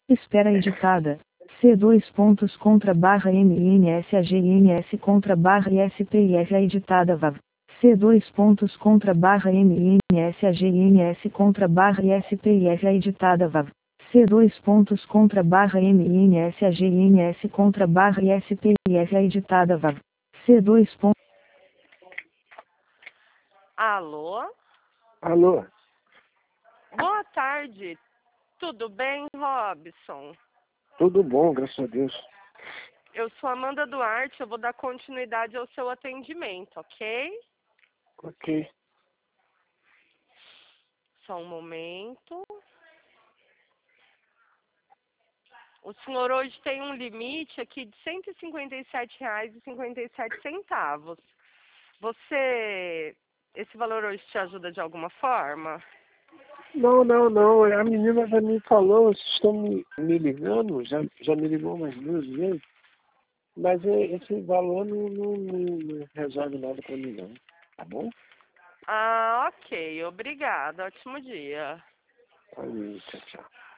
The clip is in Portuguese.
Espera editada. C2 pontos contra barra MINSAGINS contra barra ISPIF editada VAV. C2 pontos contra barra MINSAGINS contra barra ISPIF editada VAV. C2 pontos contra barra MINSAGINS contra barra ISPIF editada VAV. C2 pontos. Alô? Alô? Boa tarde. Tudo bem, Robson? Tudo bom, graças a Deus. Eu sou Amanda Duarte, eu vou dar continuidade ao seu atendimento, ok? Ok. Só um momento. O senhor hoje tem um limite aqui de R$ 157,57. Esse valor hoje te ajuda de alguma forma? Não. A menina já me falou, vocês estão me ligando, já me ligou umas 2 vezes, mas esse valor não resolve nada para mim não, tá bom? Ah, ok. Obrigada. Ótimo dia. Aí, tchau.